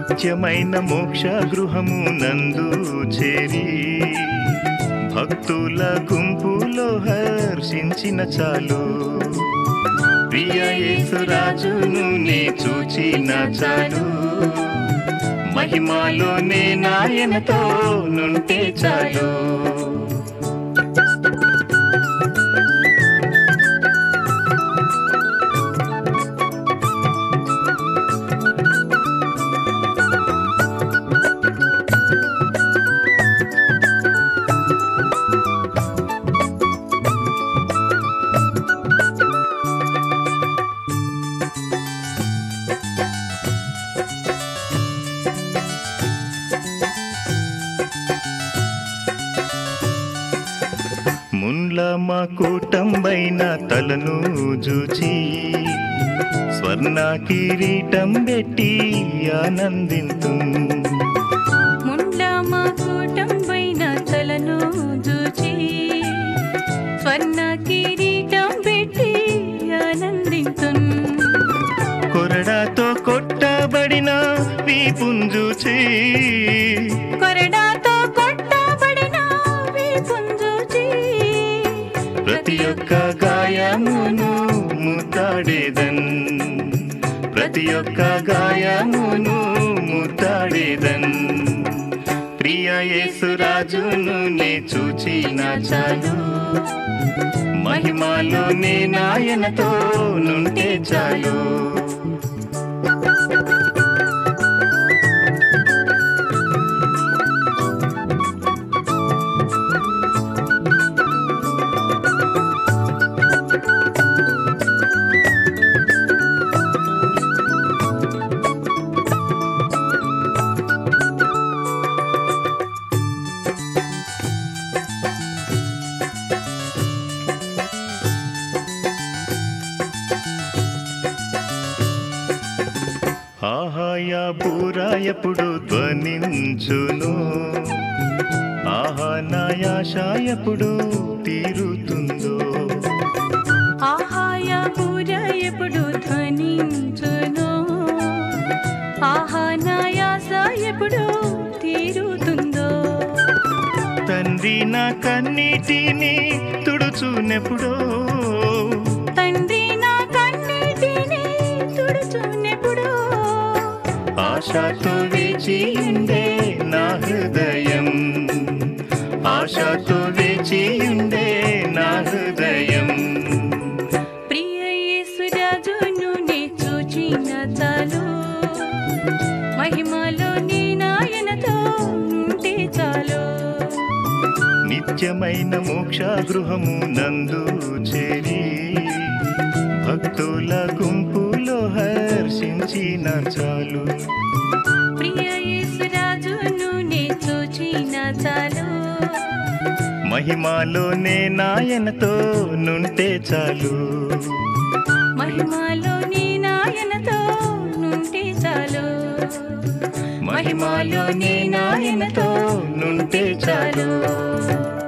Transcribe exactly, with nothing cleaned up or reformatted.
నిత్యమైన మోక్ష గృహము నందు చేరి భక్తుల గుంపులో హర్షించిన చాలు. ప్రియ యేసురాజును నే చూచిన చాలు, మహిమలోనే నాయనతో నుంటే చాలు. మున్ల మా కూటంబైన తలను జూచి స్వర్ణ కిరీటం పెట్టి ఆనందింతు. ముండ్ల మా కూటంబైన తలను జూచి స్వర్ణ కిరీటం పెట్టి ఆనందింతున్. కొరడాతో కొట్టబడిన వీపును జూచి కొరడాతో కొట్టబడిన వీపును జూచి ప్రతి ఒక్క గాయమును ముద్దాడేదన్, ప్రతి ఒక్క గాయమును ముద్దాడేదన్. ప్రియ యేసురాజును నే చూచిన చాలు, మహిమలోనే నాయనతో నుంటే చాలు. ఆహాయా బూరా ఎప్పుడు ధ్వనించును, ఆహా నాయాశ ఎప్పుడు తీరుతుందో. ఆహాయ పూర ఎప్పుడు ధ్వనించును, ఆహా నాయాస ఎప్పుడు తీరుతుందో. తండ్రి నా కన్నీటిని తుడుచునెప్పుడో, తండ్రి నా కన్నీటిని తుడుచునెప్పుడో. ఆశతో వేచియుండే నా హృదయం, ఆశతో వేచియుండే నా హృదయం. ప్రియ యేసురాజును నే చూచిన చాలు, మహిమలోని నాయనతో నుంటే చాలు. నిత్యమైన మోక్ష గృహము నందు చేరి భక్తుల గుంపులో హర్షించిన చాలు. ప్రియ యేసురాజును నే చూచిన చాలు, మహిమలోనే నాయనతో నుంటే చాలు. మహిమలోని నాయనతో నుంటే చాలు. మహిమలోనే నాయనతో నుంటే చాలు.